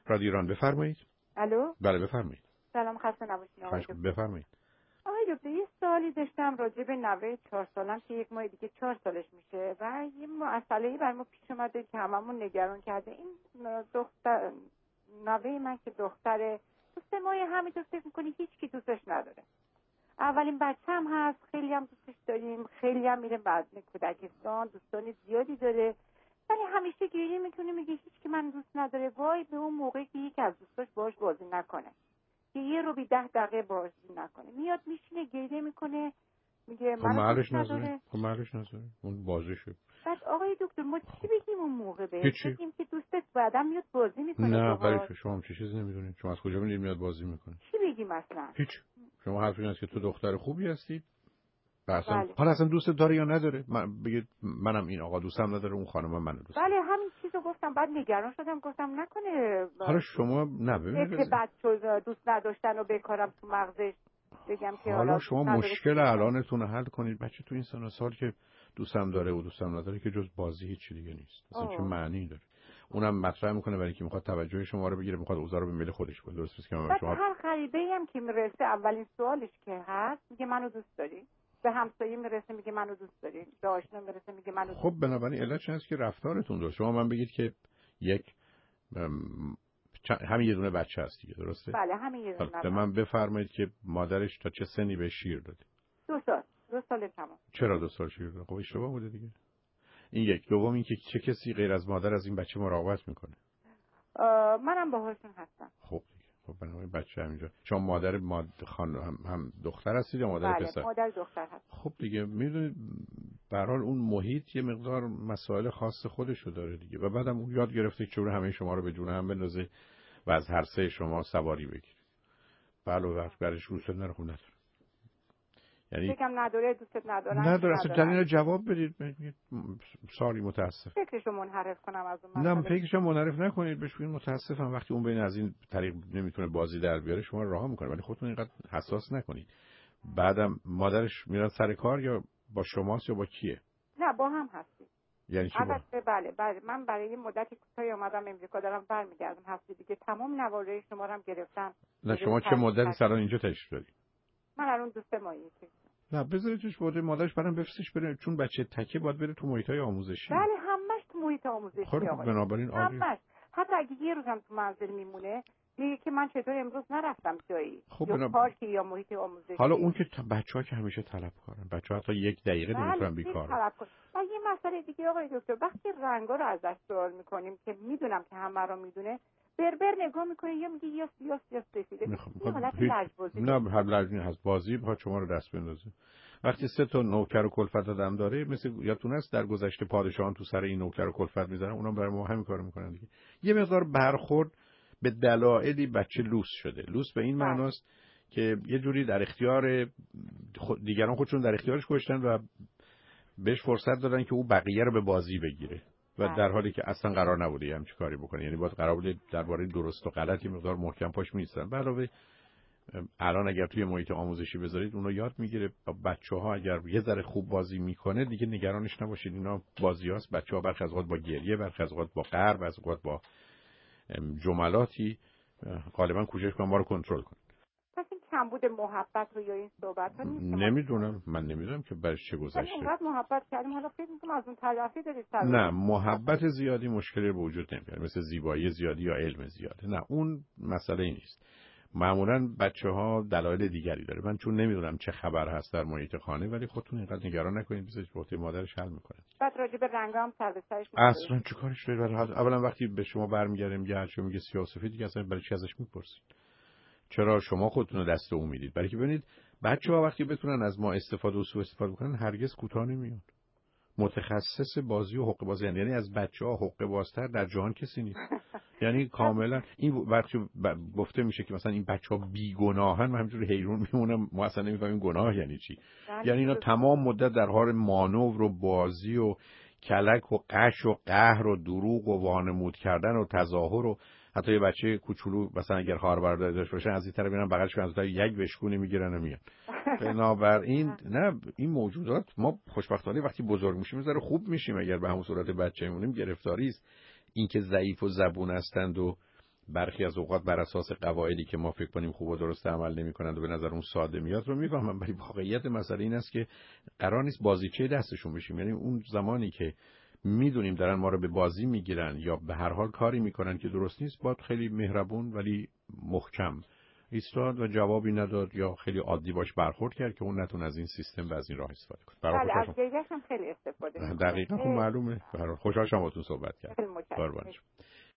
رادیو ایران بفرمایید. الو. بله بفرمایید. سلام، خسته نباشید آقای دکتر. بفرمایید. آقای دکتر یه سوالی داشتم راجع به نوه 4 سالم که یک ماه دیگه 4 سالش میشه و یه مسئله‌ای برای ما پیش اومده که هممون نگران کرده. این دختر نوه من که دختره، تو 3 ماه همینطور فکر می‌کنی هیچ کی دوستش نداره. اولین بچه‌م هست، خیلی هم دوستش داریم، خیلی هم میره بعد کودکستان، دوستان زیادی داره، ولی همیشه گریه میکنه، میگه هیچ کی من دوست نداره. وای به اون موقع که یکی از دوستاش باهاش بازی نکنه، که یه رو بی 10 دقیقه بازی نکنه، میاد میشینه گریه میکنه، میگه من دوست نداره. خب معلوش نذاره اون بازیشه. بعد آقای دکتر ما چی بگیم اون موقع بهش؟ بگیم که دوستت بعدم میاد بازی میکنه؟ نه ولی شما هم چیزی نمیدونید. شما از کجا میدونید میاد بازی میکنه؟ چی بگیم اصلا؟ هیچ. شما حرف این است که تو دختر خوبی هستی. اصلا بله. حالا اصلا دوست داره یا نداره؟ من بگید منم این آقا دوستم نداره، اون خانم منو دوست داره. بله همین چیزو گفتم، بعد نگران شدم، گفتم نکنه حالا شما که بچه دوست نداشتن و بکارم تو مغزش بگم که حالا شما مشکل الانتون رو حل کنید. بچه تو این سن و سال که دوستم داره و دوستم نداره که جز بازی هیچ دیگه نیست. اصلا چه معنی داره؟ اونم مطرح میکنه برای اینکه میخواد توجه شما رو بگیره، میخواد اوضاع رو به میل خودش کنه. درست که من شما هر غریبه‌ای هم که میرسه اولین سوالش که هست میگه منو دوست داری؟ به همسایه میرسه میگه منو دوست داری؟ به آشنا میرسه میگه منو دوست داری؟ خب بنابراین علتش این است که رفتارتون درست. شما من بگید که یک همین یه دونه بچه هست دیگه، درسته؟ بله همین یه دونه. به من بفرمایید که مادرش تا چه سنی به شیر داده؟ 2 سال. 2 سال تمام. چرا 2 سال شیر داده؟ خب اشتباه بوده دیگه. این یک. دوم این که چه کسی غیر از مادر از این بچه مراقبت میکنه؟ منم باهاشون هستم. خب دیگه. خب بنابراین بچه همینجا. شما مادر هم دختر هستید یا مادر بله، پسر؟ مادر دختر هست. خب دیگه میدونید به هر حال اون محیط یه مقدار مسائل خاص خودشو داره دیگه و بعدم اون یاد گرفته که چون همه شما رو به جون هم بندازه و از هر سه شما سواری بگیره. بله وقت برش روست نره خب نداره. یعنی بگم نداره، دوستت ندارن؟ نداره اصلا. در اینا جواب بدید. ساری متاسف. فکرشو منحرف کنم از اون نه فکرشو منحرف نکنید. بهش بگید متاسفم وقتی اون بین از این طریق نمیتونه بازی در بیاره شما رها میکنه، ولی خودتون اینقدر حساس نکنید. بعدم مادرش میرن سر کار یا با شماست یا با کیه؟ نه با هم هستیم. یعنی چی با؟ بله من برای یه مدتی کوتاهی اومدم امریکا، دارم برمیگردم هفته دیگه. تمام نوارای شما رو هم گرفتم. نه شما چه مدتی سالان اینجا تشریف دارید؟ من الان 2 ماهی. نه بذاریدش بوده مادرش برام بفرستش بره، چون بچه تکه باید بره تو محیطای آموزشی. بله همش تو محیط آموزشی. خب بنابراین همش. حتی اگه یه روزم تو منزل میمونه میگه که من چطور امروز نرفتم جایی، یا پارکی یا محیط آموزشی. حالا اون که بچه‌ها که همیشه طلب کارن، بچه‌ها حتی 1 دقیقه نمیتونن بیکار. و یه مسئله دیگه آقای دکتر، وقتی رنگا رو ازش سوال میکنیم که میدونم که همه رو میدونه، بربر نگاه میکنه یا میگه یا سیاه یا سفیده. این حالت لجبازی. نه لجبازی هست. بازی با شما رو دست بندازه. وقتی 3 تا نوکر و کلفت آدم داره، مثل یادتون است در گذشته پادشاهان تو سر این نوکر و کلفت میذارن، اونا برای ما همین کارو میکنن دیگه. یه مقدار برخورد به دلایلی بچه لوس شده. لوس به این معناست که یه جوری در اختیار دیگران خودشون در اختیارش گذاشتن و بهش فرصت دادن که او بقیه رو به بازی بگیره و در حالی که اصلا قرار نبوده همچین کاری بکنه. یعنی باید قرار بوده درباره درست و غلط یه مقدار محکم پاش می‌ایستن. علاوه الان اگر توی محیط آموزشی بذارید اونو یاد میگیره. بچه‌ها اگر یه ذره خوب بازی میکنه دیگه نگرانش نباشید، اینا بازیاست. بچه‌ها برخی از اوقات با گریه، برخی از اوقات با قهر، برخی از اوقات با جملاتی غالبا کوشش کنن ما رو کنترل کنن. پس این کمبود محبت رو یا این صحبت‌ها نیست؟ نمیدونم، من نمیدونم که برش چه گذشته. اینقدر محبت کردیم حالا فکر می‌کنم از اون طرفی دارید. نه محبت زیادی مشکلی به وجود نمیاره، مثل زیبایی زیادی یا علم زیاده. نه اون مسئله ای نیست. معمولا بچه‌ها دلایل دیگری داره. من چون نمیدونم چه خبر هست در محیط خانه، ولی خودتون اینقدر نگران نکنید، بذارید وقتی مادرش حل میکنه. بعد راجع به رنگا هم سر به سرش اصلا چیکارش دارید؟ اولا وقتی به شما برمیگره میگه هرچی میگه سیاه و سفید، دیگه اصلا برای چی ازش میپرسید؟ چرا شما خودتون رو دست او میدید؟ برای که ببینید بچه‌ها وقتی بتونن از ما استفاده و سوء استفاده کنن هرگز کوتاه نمیان. متخصص بازی و حقه بازی یعنی از بچه‌ها حقه بازتر در جهان کسی نیست. یعنی کاملا این وقتی گفته میشه که مثلا این بچه‌ها بیگناهن، من همینجوری حیرون میمونم، ما اصلا نمیفهمیم گناه یعنی چی. یعنی اینا تمام مدت در حال مانور و بازی و کلک و قش و قهر و دروغ و وانمود کردن و تظاهر و حتی یه بچه کوچولو مثلا اگر خواهر برادر داشته باشه از این طرف میرن بغلش از اون یک بشکونی میگیرن و میان. بنابراین نه این موجودات ما خوشبختانه وقتی بزرگ میشیم میذاره خوب میشیم. اگر به همون صورت بچه میمونیم گرفتاری است. اینکه ضعیف و زبون هستند و برخی از اوقات بر اساس قواعدی که ما فکر کنیم خوب و درست عمل نمی‌کنند و به نظر اون ساده میاد رو میفهمم، ولی واقعیت مسئله این است که قرار نیست بازیچه دستشون بشیم. یعنی اون زمانی که میدونیم دارن ما رو به بازی میگیرن یا به هر حال کاری میکنن که درست نیست، باید خیلی مهربون ولی محکم ایستاد و جوابی نداد یا خیلی عادی باش برخورد کرد که اون نتونه از این سیستم و از این راه استفاده کنه. بله، از گریه‌ش هم خیلی استفاده می‌کنه. دقیقاً، خب معلومه. برای خوشحال شدم باهاتون صحبت کردم. خیلی متشکرم.